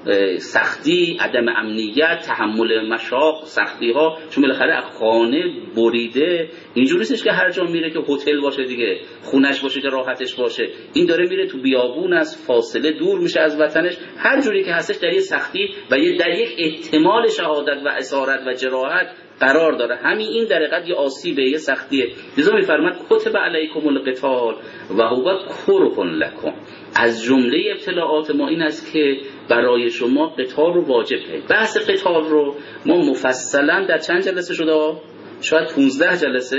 سختی، عدم امنیت، تحمل مشاق، سختی ها، چون بالاخره از خانه بریده. اینجوری نیستش که هر جا میره که هتل باشه دیگه، خونش باشه که راحتش باشه. این داره میره تو بیابون، از فاصله دور میشه از وطنش، هر جوری که هستش در یک سختی و در یک احتمال شهادت و اسارت و جراحت قرار داره. همین این در حقیقت یه آسیبه، یه سختیه. لذا میفرماد کتب علیکم القتال و هو کرها لکم. از جمله ابتلاعات ما این است که برای شما قتال رو واجب کنید. بحث قتال رو ما مفصلا در چند جلسه شده؟ شاید 15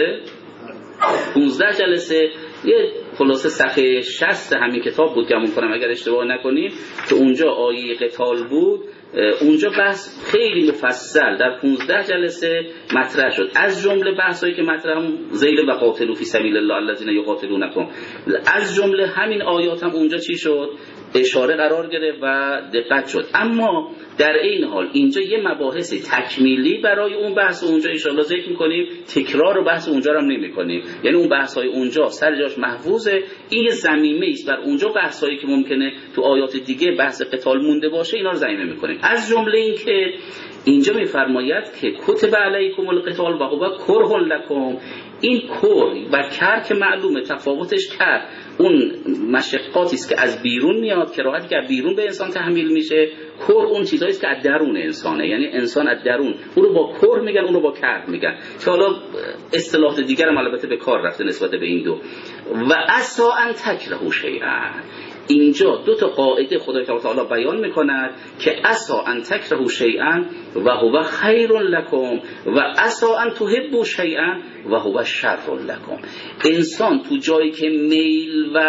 جلسه یه خلاصه صفحه 60 همین کتاب بود گمون کنم اگر اشتباه نکنیم که اونجا آیه قتال بود. اونجا بحث خیلی مفصل در 15 جلسه مطرح شد. از جمله بحثایی که مطرح هم ذیل و قاتلوا فی سبیل الله الذین یقاتلونکم، از جمله همین آیات هم اونجا چی شد؟ اشاره قرار گرفت و دقت شد. اما در این حال اینجا یه مباحث تکمیلی برای اون بحث اونجا ان شاء الله ذکر می‌کنیم، تکرار و بحث اونجا رو هم نمی‌کنیم. یعنی اون بحث‌های اونجا سر جاش محفوظه. این زمینه است بر اونجا بحث‌هایی که ممکنه تو آیات دیگه بحث قتال مونده باشه اینا رو ضمیمه می‌کنیم. از جمله این که اینجا می‌فرماید که کتب علیکم القتال و هو کرها لکم. این کر و کر که معلومه تفاوتش کر اون مشقاتی است که از بیرون میاد، کراهتی که از بیرون به انسان تحمیل میشه. کر اون چیزایی است که از درون انسانه، یعنی انسان از درون. اون رو با کر میگن، اون رو با کر میگن که حالا اصطلاحات دیگر هم البته به کار رفته نسبت به این دو. و عسى ان تکرهوا شیئا. اینجا دو تا قاعده خدای تعالی بیان میکند که عسى ان تکرهوا شیئا و هو خیر لکم و عسى ان تحبوا شیئا و هو شر لکم. انسان تو جایی که میل و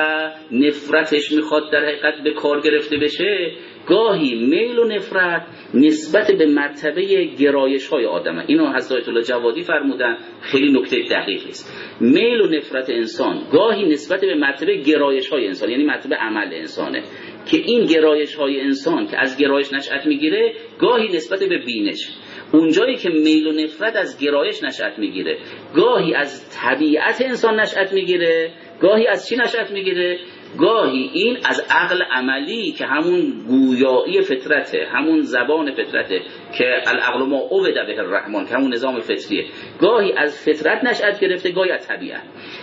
نفرتش میخواد در حقیقت به کار گرفته بشه، گاهی میل و نفرت نسبت به مرتبه گرایش های آدمه. اینو حضرت آیت الله جوادی فرمودن، خیلی نکته دقیقی است. میل و نفرت انسان گاهی نسبت به مرتبه گرایش های انسان، یعنی مرتبه عمل انسانه، که این گرایش های انسان که از گرایش نشأت میگیره گاهی نسبت به بینش. اونجایی که میل و نفرت از گرایش نشأت میگیره گاهی از طبیعت انسان نشأت میگیره، گاهی از چی نشأت میگیره؟ گاهی این از عقل عملی که همون گویایی فطرته، همون زبان فطرته که العقل ما عبد به الرحمن که همون نظام فطریه، گاهی از فطرت نشأت گرفته، گاهی از طبیعت.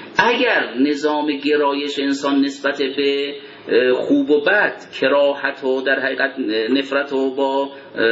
اگر نظام گرایش انسان نسبت به خوب و بد، کراهت و در حقیقت نفرت و با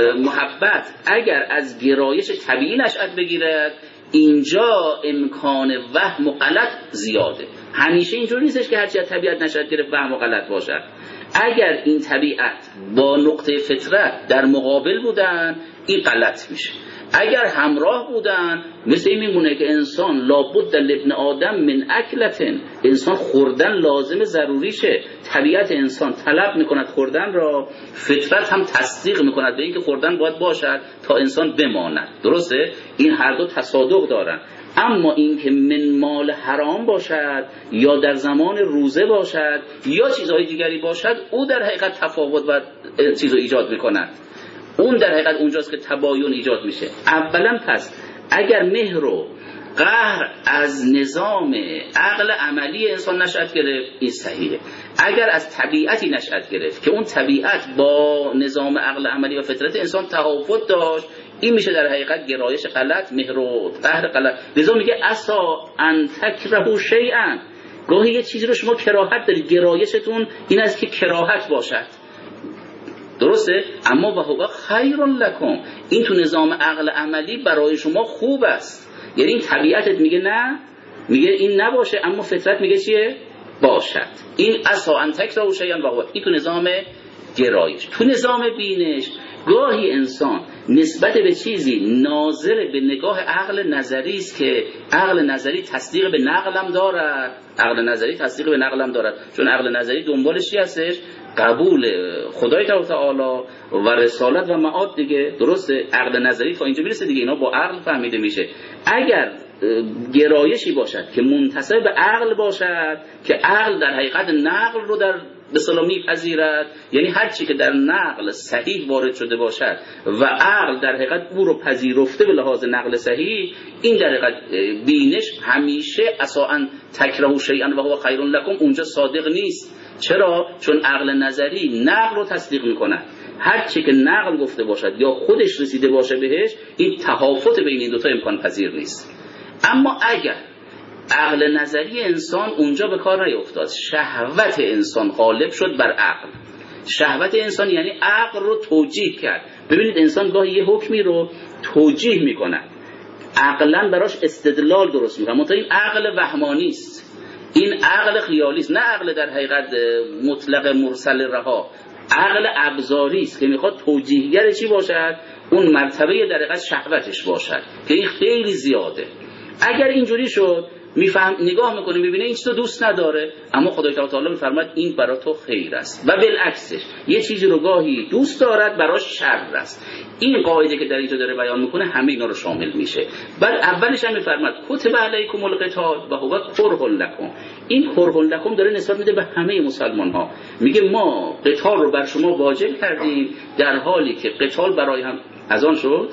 محبت، اگر از گرایش طبیعی نشأت بگیرد، اینجا امکان وهم و غلط زیاده. همیشه اینجوری نیستش که هرچی از طبیعت نشأت گرفت وهم و غلط باشد. اگر این طبیعت با نقطه فطرت در مقابل بودن این غلط میشه. اگر همراه بودن مثل این میمونه که انسان لابد لابن آدم من اکلتن، انسان خوردن لازم ضروریشه. طبیعت انسان طلب میکند خوردن را، فطرت هم تصدیق میکند به اینکه خوردن باید باشد تا انسان بماند. درسته؟ این هر دو تصادق دارن. اما این که من مال حرام باشد یا در زمان روزه باشد یا چیزهای دیگری باشد، او در حقیقت تفاوت و چیزو ایجاد میکند. اون در حقیقت اونجاست که تباین ایجاد میشه. اولا پس اگر مهر و قهر از نظام عقل عملی انسان نشأت گرفت این صحیحه. اگر از طبیعتی نشأت گرفت که اون طبیعت با نظام عقل عملی و فطرت انسان تفاوت داشت، این میشه در حقیقت گرایش غلط، مهر و قهر غلط. لذا میگه عسى ان تکرهوا شیئا. گاهی یه چیزی رو شما کراهت دارید، گرایشتون این است که کراهت باشد، درسته؟ اما و هو خیر لکم، این تو نظام عقل عملی برای شما خوب است. یعنی این طبیعتت میگه نه، میگه این نباشه، اما فطرت میگه چیه؟ باشد. این عسى ان تکرهوا شیئا و هو، این تو نظام گرایش. تو نظام بینش گاهی انسان نسبت به چیزی ناظر به نگاه عقل نظری است که عقل نظری تصدیق به نقلم دارد، عقل نظری تصدیق به نقلم دارد، چون عقل نظری دنبالش چی هستش؟ قبول خدای تعالی و رسالت و معاد دیگه. درسته؟ عقل نظری تا اینجا میرسه دیگه، اینا با عقل فهمیده میشه. اگر گرایشی باشد که منتسب به عقل باشد، که عقل در حقیقت نقل رو در به اصطلاح میپذیرد، یعنی هر چی که در نقل صحیح وارد شده باشد و عقل در حقیقت او رو پذیرفته به لحاظ نقل صحیح، این در حقیقت بینش همیشه عسى ان تکرهوا شیئا و هو خیر لکم اونجا صادق نیست. چرا؟ چون عقل نظری نقل رو تصدیق میکنه. هر چی که نقل گفته باشد یا خودش رسیده باشه بهش، این تهافت بین این دوتا امکان پذیر نیست. اما اگر عقل نظری انسان اونجا به کار نیفتاد، شهوت انسان غالب شد بر عقل. شهوت انسان یعنی عقل رو توجیه کرد. ببینید انسان گاهی یه حکمی رو توجیه میکنه، عقلا براش استدلال درست میکنه، منتها این عقل وهمانی است، این عقل خیالی است، نه عقل در حقیقت مطلق مرسل رها، عقل ابزاری است که میخواد توجیهگر چی باشد؟ اون مرتبه در حقیقت شهوتش باشد که این خیلی زیاده. اگر اینجوری شد میفهم، نگاه میکنه میبینه این چیزو دوست نداره، اما خدای تعالی میفرماید این برای تو خیر است، و بالعکسش یه چیزی رو گاهی دوست دارد براش شر است. این قاعده که در اینجا داره بیان میکنه همه اینا رو شامل میشه. بعد اولش هم میفرماید کتب علیکم القتال و هو کرها لکم. این کرها لکم داره نسبت میده به همه مسلمان ها، میگه ما قتال رو بر شما واجب کردیم در حالی که قتال برای هم از آن شد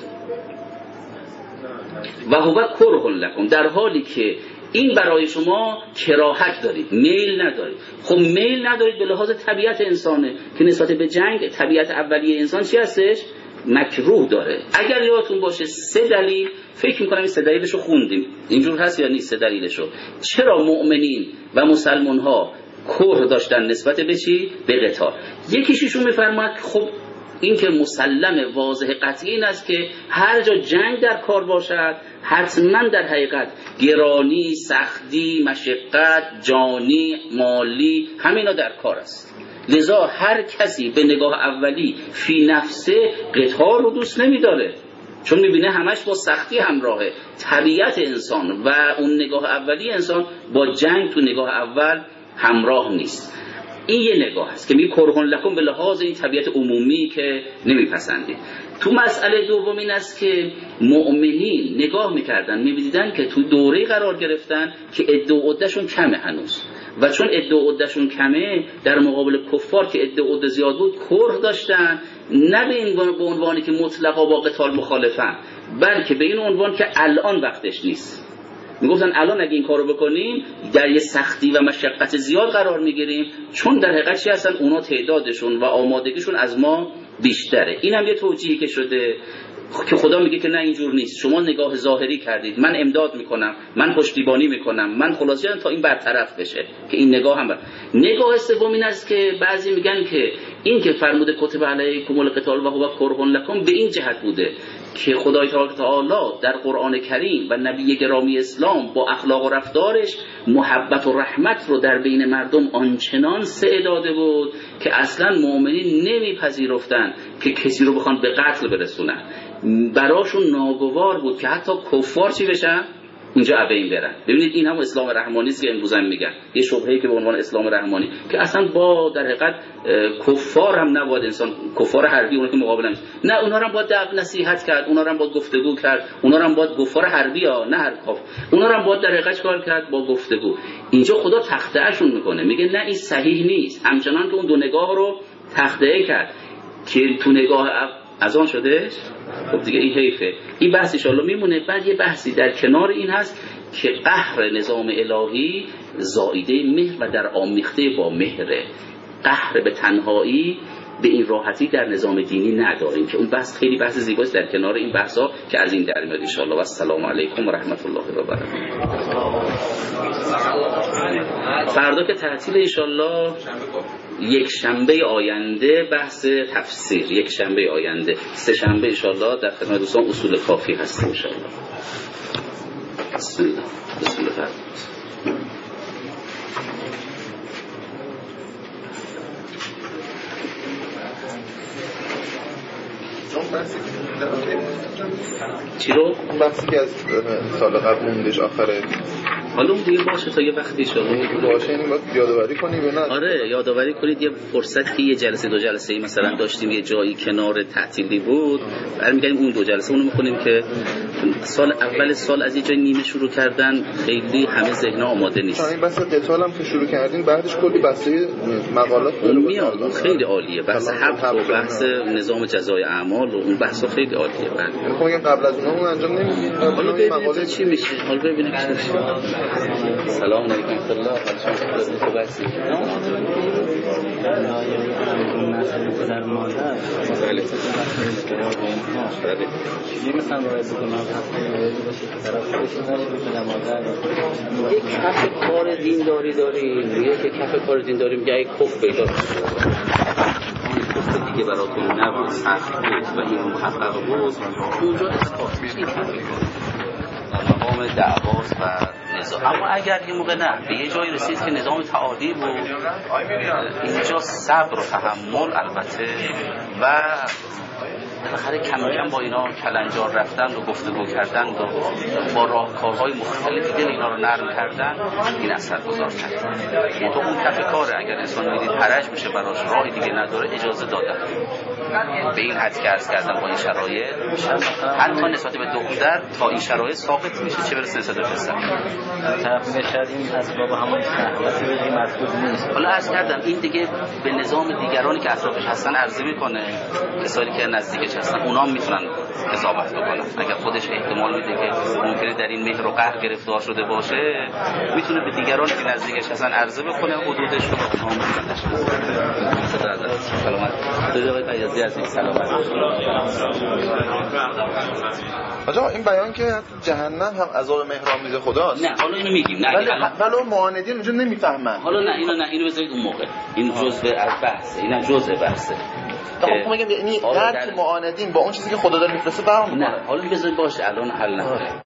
و هو کرها لکم، در حالی که این برای شما کراهت دارید، میل ندارید. خب میل ندارید به لحاظ طبیعت انسانه که نسبت به جنگ طبیعت اولیه انسان چی هستش؟ مکروه داره. اگر یادتون باشه 3 دلیل، فکر میکنم این 3 دلیلشو خوندیم، اینجور هست یا نیست 3 دلیلشو، چرا مؤمنین و مسلمان ها کره داشتن نسبت به چی؟ به قتال. یکیشون میفرماد خب این که مسلم واضح قطعی این است که هر جا جنگ در کار باشد حتما در حقیقت گرانی، سختی، مشقت، جانی، مالی همینا در کار است. لذا هر کسی به نگاه اولی فی نفسه قتال رو دوست نمی‌داره، چون می‌بینه همش با سختی همراهه. طبیعت انسان و اون نگاه اولی انسان با جنگ تو نگاه اول همراه نیست. این یه نگاه است که میگه کرها لکم به لحاظ این طبیعت عمومی که نمیپسندید. تو مسئله دوم این است که مؤمنین نگاه میکردن می‌دیدن که تو دوره قرار گرفتن که عده و عده‌شون کمه هنوز، و چون عده و عده‌شون کمه در مقابل کفار که عده و عده زیاد بود کره داشتن، نه به این به عنوانی که مطلقا با قتال مخالفن، بلکه به این عنوان که الان وقتش نیست. میگفتن الان اگه این کارو بکنیم در یه سختی و مشقت زیاد قرار میگیریم، چون در حقیقت چی هستن اونا تعدادشون و آمادگیشون از ما بیشتره. اینم یه توجیهی که شده که خدا میگه که نه اینجور نیست، شما نگاه ظاهری کردید، من امداد میکنم، من پشتیبانی میکنم، من خلاصه تا این برطرف بشه که این نگاه هم نگاه سوم این است که بعضی میگن که این که فرموده کتب علیکم القتال و هو کرها لکم به این جهت بوده که خدای تعالی در قرآن کریم و نبی گرامی اسلام با اخلاق و رفتارش محبت و رحمت رو در بین مردم آنچنان سعی داده بود که اصلا مؤمنین نمیپذیرفتن که کسی رو بخوان به قتل برسونن. براشون ناگوار بود که حتی کفار چی بشن؟ اونجا ابین برن. ببینید این هم اسلام رحمانی است که امروز هم میگن، یه شبهه‌ای که به عنوان اسلام رحمانی که اصلا با در حقیقت کفار هم نباید انسان، کفار حربی اون که مقابل هم نه، اونها هم باید نصیحت کرد، اونها هم باید گفتگو کرد، اونها هم باید کفار حربی ها نه هر کاف، اونها هم باید در حقیقت کار کرد با گفتگو. اینجا خدا تخطئه‌شون میکنه، میگه نه این صحیح نیست، همچنان که اون دو نگاه رو تخطئه کرد که تو نگاه از آن شدهش. خب دیگه این حیفه. این بحث ان شاءالله میمونه. بعد یه بحثی در کنار این هست که قهر نظام الهی زائیده مهر و در آمیخته با مهره. قهر به تنهایی به این راحتی در نظام دینی نداریم که اون بحث خیلی بحث زیباست در کنار این بحثا که از این در میاد ان شاءالله. و السلام علیکم و رحمت الله و برکاته. فردا که تعطیل ان شاءالله، یک شنبه آینده بحث تفسیر، یک شنبه آینده، 3 شنبه ان شاءالله در خدمت دوستان اصول کافی هستیم ان شاءالله. بسم الله. بسم الله. چی رو؟ بحثی که از سال قبل موندش آخره، حالا اون دیگه باشه تا یه وقتی شده باشه، این باید یادآوری کنیم یا نه؟ آره یادآوری کنید. یه فرصتی یه جلسه 2 جلسه مثلا داشتیم یه جایی کنار تعطیلی بود، برمیگردیم اون 2 جلسه اونو میکنیم که سال اول سال از یه جای نیمه شروع کردن، خیلی همه ذهن آماده نیست. این بحث قتال هم که شروع کردین بعدش کلی بحث مقالات اون میاد، اون خیلی عالیه، بحث حبس و بحث نظام جزای اعمال و اون بحثا خیلی عالیه. بعد میگم قبل از اون انجام نمیدین، حالا ببینید چی میشه، حالا ببینید چی میشه. سلام علیکم. الله مثلا پدر و مادر بله مثلا باید بکنم حتی باشه که طرف خودش نشه پدر مادر یک کف کار دینداری داریم، یک کف کار دینداری میگه یک کف پیدا شد کف دیگه براتون نبود سخت بود و این محقق بود اونجا اثبات میشه این کف در مقام دعواست و نظام. اما اگر یه موقع نه به یه جایی رسید که نظام تعالی بود اینجا صبر و تحمل البته و بالاخره کم کم با اینا کلنجار رفتن و گفتگو کردن و با راهکارهای مختلفی دل اینا رو نرم کردن این اثرگذار کرد. یعنی تو اون کف کاره اگر انسان میدید حرج میشه براش راهی دیگه نداره اجازه دادن به این حد که عرض کردم با این شرایط حتی نسبت به دختر تا این شرایط ثابت میشه چه برسه نسبت به پسر. طرف میگه شاید این اسباب همون شهوتی به این مطلوب نیست. حالا عرض کردم این دیگه به نظام دیگرانی که اطرافش هستن عرضه میکنه کسایی که نزدیکش هستن اونا میتونن قضاوت بکنن. اگر خودش احتمال میده که ممکنه در این مهر و قهر گرفتار شده باشه میتونه به دیگرانی که نزدیکش هستن عرضه بکنه حدودش رو به اونها میتونن سلامت دو پیازی از این سلامت. آجا این بیان که جهنم هم عذاب مهرآمیز خداست. نه حالا اینو میگیم نه ولی معاندین اونجا نمیفهمن. حالا نه اینو بذارید اون موقع این جزء از بحثه اینم جزء بحثه. خب میگم یعنی هر کی معاندین با اون چیزی که خدا داره میفرسته برام نه حالا بذارید باشه الان حل نکنه.